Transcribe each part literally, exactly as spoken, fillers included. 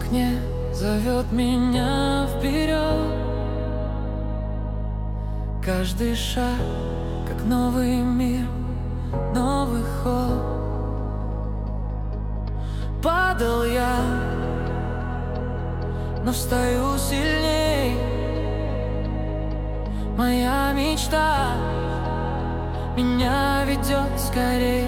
окне зовет меня вперед. Каждый шаг, как новый мир, новый ход. Падал я, но встаю сильней. Моя мечта меня ведет скорей.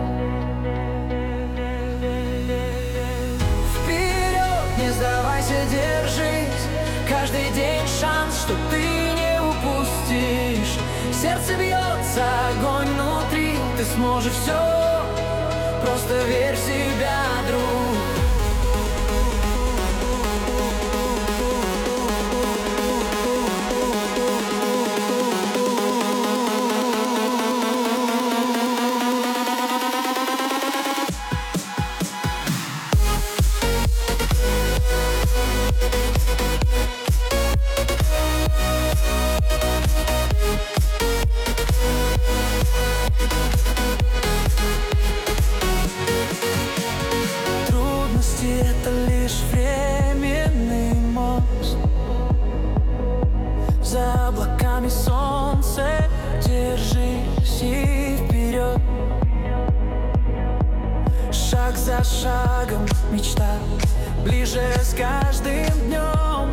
Вперед, не сдавайся, держись. Каждый день шанс, что ты не упустишь. Сердце бьется, огонь внутри. Ты сможешь все, просто верь в себя, друг. Это лишь временный мост. За облаками солнце, держись и вперед. Шаг за шагом мечта ближе с каждым днем.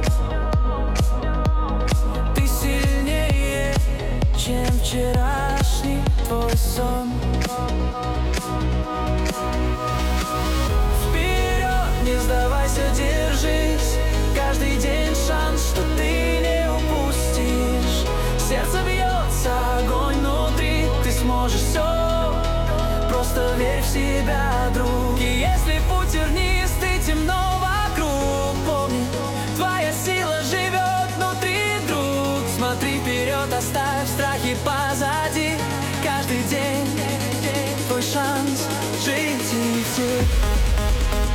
Ты сильнее, чем вчерашний твой сон. Не сдавайся, держись. Каждый день шанс, что ты не упустишь. Сердце бьется, огонь внутри. Ты сможешь все, просто верь в себя, друг. И если путь тернист и темно вокруг, помни, твоя сила живет внутри, друг. Смотри вперед, оставь страхи позади. Каждый день твой шанс жить и идти.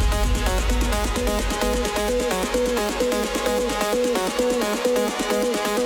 We'll be right back.